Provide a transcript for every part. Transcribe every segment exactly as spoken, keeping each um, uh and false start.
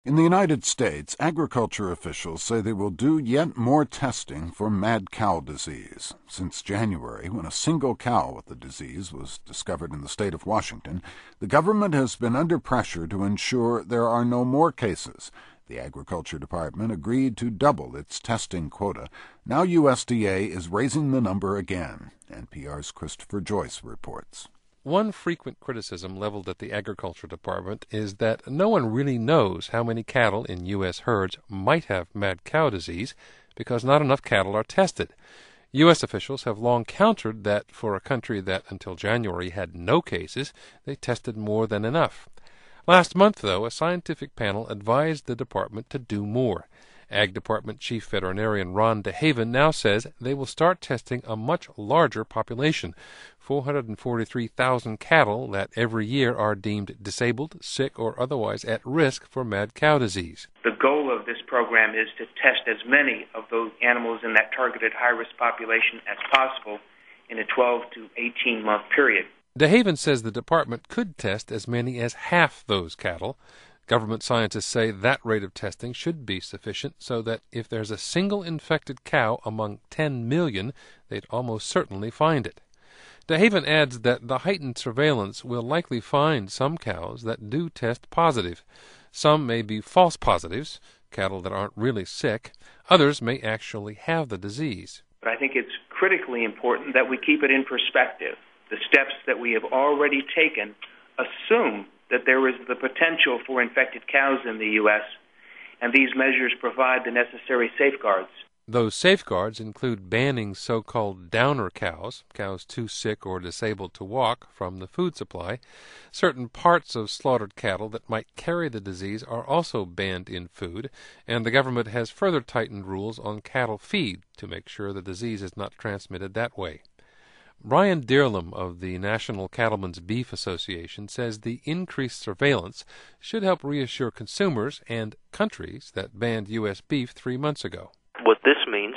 In the United States, agriculture officials say they will do yet more testing for mad cow disease. Since January, when a single cow with the disease was discovered in the state of Washington, the government has been under pressure to ensure there are no more cases. The Agriculture Department agreed to double its testing quota. Now U S D A is raising the number again. N P R's Christopher Joyce reports. One frequent criticism leveled at the Agriculture Department is that no one really knows how many cattle in U S herds might have mad cow disease because not enough cattle are tested. U S officials have long countered that for a country that until January had no cases, they tested more than enough. Last month, though, a scientific panel advised the department to do more. Ag Department Chief Veterinarian Ron DeHaven now says they will start testing a much larger population, four hundred forty-three thousand cattle that every year are deemed disabled, sick, or otherwise at risk for mad cow disease. The goal of this program is to test as many of those animals in that targeted high-risk population as possible in a twelve to eighteen month period. DeHaven says the department could test as many as half those cattle. Government scientists say that rate of testing should be sufficient so that if there's a single infected cow among ten million, they'd almost certainly find it. DeHaven adds that the heightened surveillance will likely find some cows that do test positive. Some may be false positives, cattle that aren't really sick. Others may actually have the disease. But I think it's critically important that we keep it in perspective. The steps that we have already taken assume that there is the potential for infected cows in the U S, and these measures provide the necessary safeguards. Those safeguards include banning so-called downer cows, cows too sick or disabled to walk, from the food supply. Certain parts of slaughtered cattle that might carry the disease are also banned in food, and the government has further tightened rules on cattle feed to make sure the disease is not transmitted that way. Brian Dearlam of the National Cattlemen's Beef Association says the increased surveillance should help reassure consumers and countries that banned U S beef three months ago. What this means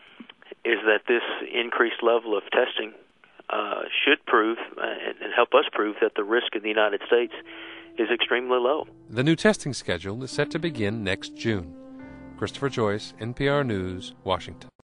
is that this increased level of testing uh, should prove uh, and help us prove that the risk in the United States is extremely low. The new testing schedule is set to begin next June. Christopher Joyce, N P R News, Washington.